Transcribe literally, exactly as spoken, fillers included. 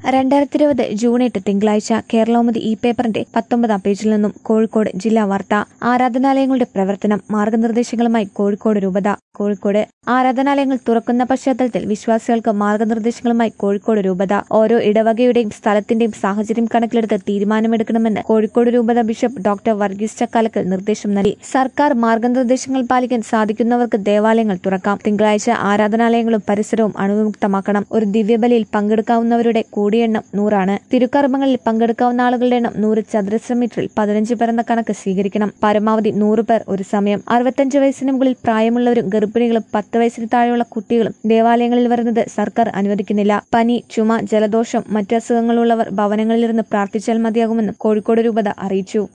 രണ്ടായിരത്തി ഇരുപത് ജൂൺ എട്ട് തിങ്കളാഴ്ച കേരളകൗമുദി ഈ പേപ്പറിന്റെ പത്തൊമ്പതാം പേജിൽ നിന്നും കോഴിക്കോട് ജില്ലാ വാർത്ത. ആരാധനാലയങ്ങളുടെ പ്രവർത്തനം മാർഗനിർദ്ദേശങ്ങളുമായി കോഴിക്കോട് രൂപത. കോഴിക്കോട് ആരാധനാലയങ്ങൾ തുറക്കുന്ന പശ്ചാത്തലത്തിൽ വിശ്വാസികൾക്ക് മാർഗനിർദ്ദേശങ്ങളുമായി കോഴിക്കോട് രൂപത. ഓരോ ഇടവകയുടെയും സ്ഥലത്തിന്റെയും സാഹചര്യം കണക്കിലെടുത്ത് തീരുമാനമെടുക്കണമെന്ന് കോഴിക്കോട് രൂപത ബിഷപ്പ് ഡോക്ടർ വർഗീസ് ചക്കാലക്കൽ നിർദ്ദേശം നൽകി. സർക്കാർ മാർഗനിർദ്ദേശങ്ങൾ പാലിക്കാൻ സാധിക്കുന്നവർക്ക് ദേവാലയങ്ങൾ തുറക്കാം. തിങ്കളാഴ്ച ആരാധനാലയങ്ങളും പരിസരവും അണുവിമുക്തമാക്കണം. ഒരു ദിവ്യബലിയിൽ പങ്കെടുക്കാവുന്നവരുടെ കൂടിയ എണ്ണം നൂറാണ്. തിരുക്കർമ്മങ്ങളിൽ പങ്കെടുക്കാവുന്ന ആളുകളുടെ എണ്ണം നൂറ് ചതുരശ്ര മീറ്ററിൽ പതിനഞ്ച് പേർ എന്ന കണക്ക് സ്വീകരിക്കണം. പരമാവധി നൂറ് പേർ ഒരു സമയം. അറുപത്തഞ്ച് വയസ്സിന് മുകളിൽ പ്രായമുള്ളവരും ഗർഭിണികളും പത്ത് വയസ്സിന് താഴെയുള്ള കുട്ടികളും ദേവാലയങ്ങളിൽ വരുന്നത് സർക്കാർ അനുവദിക്കുന്നില്ല. പനി, ചുമ, ജലദോഷം, മറ്റ് അസുഖങ്ങളുള്ളവർ ഭവനങ്ങളിലിരുന്ന് പ്രാർത്ഥിച്ചാൽ മതിയാകുമെന്നും കോഴിക്കോട് രൂപത അറിയിച്ചു.